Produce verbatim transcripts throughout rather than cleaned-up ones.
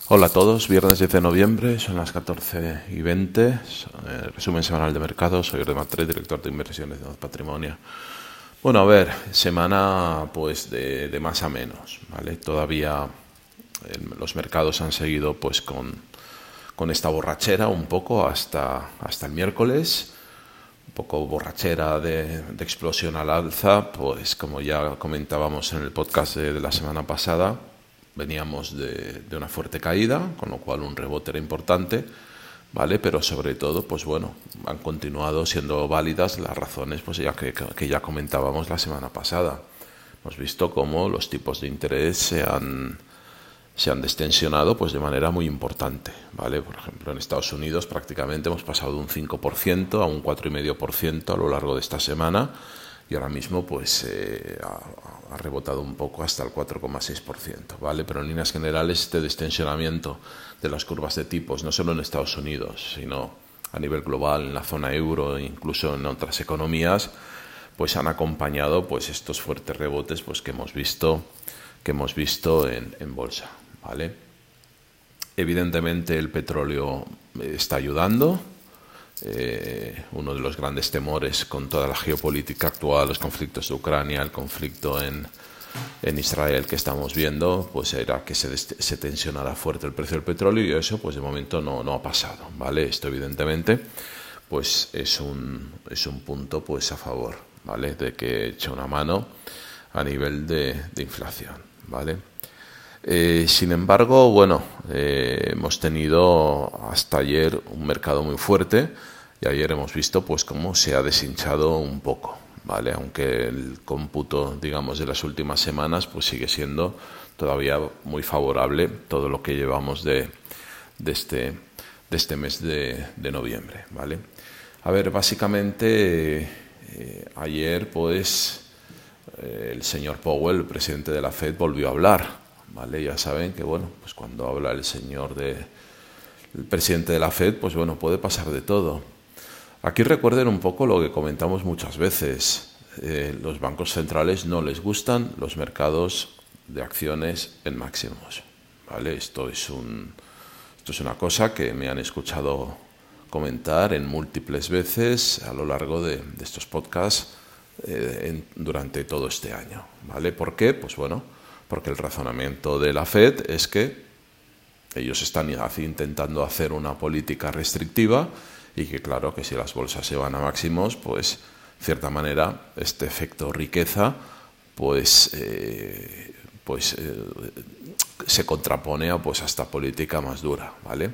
Hola a todos, viernes diez de noviembre, son las catorce y veinte, eh, resumen semanal de mercados, soy Jordi Martínez, director de inversiones de Patrimonio. Bueno, a ver, semana pues de, de más a menos, ¿vale? Todavía eh, los mercados han seguido pues con, con esta borrachera un poco hasta, hasta el miércoles, un poco borrachera de, de explosión al alza, pues como ya comentábamos en el podcast de, de la semana pasada, veníamos de, de una fuerte caída, con lo cual un rebote era importante, ¿vale? Pero sobre todo, pues bueno, han continuado siendo válidas las razones pues ya que, que ya comentábamos la semana pasada. Hemos visto cómo los tipos de interés se han, se han destensionado pues de manera muy importante, ¿vale? Por ejemplo, en Estados Unidos prácticamente hemos pasado de un cinco por ciento a un cuatro coma cinco por ciento a lo largo de esta semana, y ahora mismo pues eh, ha, ha rebotado un poco hasta el cuatro coma seis por ciento, ¿vale? Pero en líneas generales este destensionamiento de las curvas de tipos, no solo en Estados Unidos, sino a nivel global, en la zona euro e incluso en otras economías, pues han acompañado pues estos fuertes rebotes pues que hemos visto, que hemos visto en, en bolsa, ¿vale? Evidentemente el petróleo está ayudando. Eh, uno de los grandes temores con toda la geopolítica actual, los conflictos de Ucrania, el conflicto en, en Israel que estamos viendo, pues era que se, se tensionara fuerte el precio del petróleo, y eso pues de momento no, no ha pasado, ¿vale? Esto evidentemente pues es un, es un punto pues a favor, ¿vale? De que eche una mano a nivel de, de inflación, ¿vale? Eh, sin embargo, bueno, eh, hemos tenido hasta ayer un mercado muy fuerte, y ayer hemos visto pues cómo se ha deshinchado un poco, ¿vale? Aunque el cómputo, digamos, de las últimas semanas pues sigue siendo todavía muy favorable todo lo que llevamos de, de, este, de este mes de, de noviembre, ¿vale? A ver, básicamente eh, ayer pues eh, el señor Powell, el presidente de la Fed, volvió a hablar. Vale, ya saben que bueno, pues cuando habla el señor de, el presidente de la Fed, pues bueno, puede pasar de todo. Aquí recuerden un poco lo que comentamos muchas veces. Eh, los bancos centrales no les gustan los mercados de acciones en máximos, ¿vale? Esto es un, esto es una cosa que me han escuchado comentar en múltiples veces a lo largo de, de estos podcasts eh, en, durante todo este año, ¿vale? ¿Por qué? Pues bueno, porque el razonamiento de la Fed es que ellos están intentando hacer una política restrictiva, y que claro que si las bolsas se van a máximos, pues de cierta manera este efecto riqueza pues, eh, pues eh, se contrapone a, pues, a esta política más dura, ¿vale?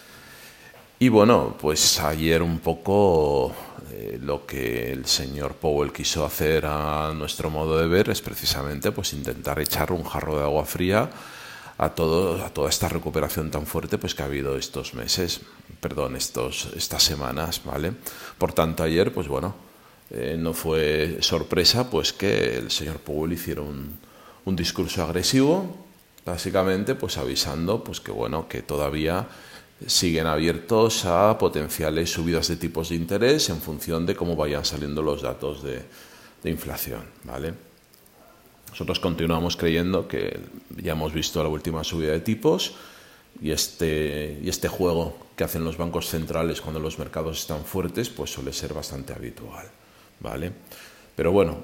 Y bueno, pues ayer un poco eh, lo que el señor Powell quiso hacer, a nuestro modo de ver, es precisamente pues intentar echar un jarro de agua fría a todo, a toda esta recuperación tan fuerte pues que ha habido estos meses, perdón, estos, estas semanas, ¿vale? Por tanto, ayer, pues bueno, eh, no fue sorpresa pues que el señor Powell hiciera un, un discurso agresivo, básicamente pues avisando pues que bueno, que todavía siguen abiertos a potenciales subidas de tipos de interés en función de cómo vayan saliendo los datos de, de inflación, ¿vale? Nosotros continuamos creyendo que ya hemos visto la última subida de tipos, y este, y este juego que hacen los bancos centrales cuando los mercados están fuertes pues suele ser bastante habitual, ¿vale? Pero bueno,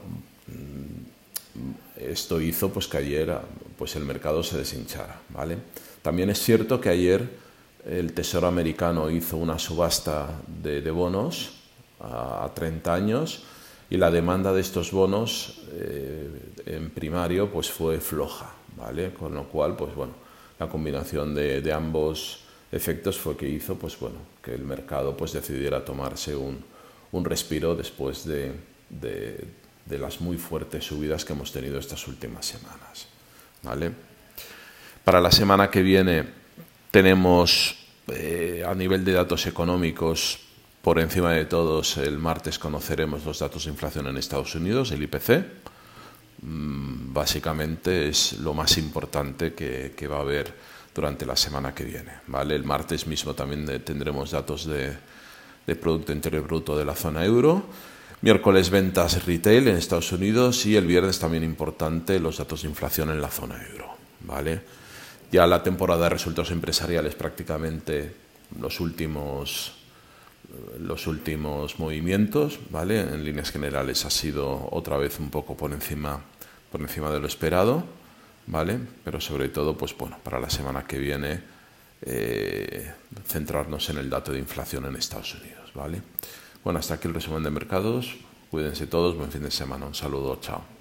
esto hizo pues que ayer pues el mercado se deshinchara, ¿vale? También es cierto que ayer el Tesoro americano hizo una subasta de, de bonos a, a treinta años, y la demanda de estos bonos eh, en primario pues fue floja, ¿vale? Con lo cual, pues bueno, la combinación de, de ambos efectos fue que hizo pues bueno, que el mercado pues decidiera tomarse un, un respiro después de, de, de las muy fuertes subidas que hemos tenido estas últimas semanas, ¿vale? Para la semana que viene tenemos eh, a nivel de datos económicos, por encima de todos, el martes conoceremos los datos de inflación en Estados Unidos, el I P C. Mm, básicamente es lo más importante que, que va a haber durante la semana que viene, ¿vale? El martes mismo también de, tendremos datos de, de Producto Interior Bruto de la zona euro. Miércoles ventas retail en Estados Unidos, y el viernes también importante los datos de inflación en la zona euro, ¿vale? Ya la temporada de resultados empresariales prácticamente los últimos los últimos movimientos, ¿vale? En líneas generales ha sido otra vez un poco por encima por encima de lo esperado, ¿vale? Pero sobre todo, pues bueno, para la semana que viene eh, centrarnos en el dato de inflación en Estados Unidos, ¿vale? Bueno, hasta aquí el resumen de mercados. Cuídense todos, buen fin de semana. Un saludo, chao.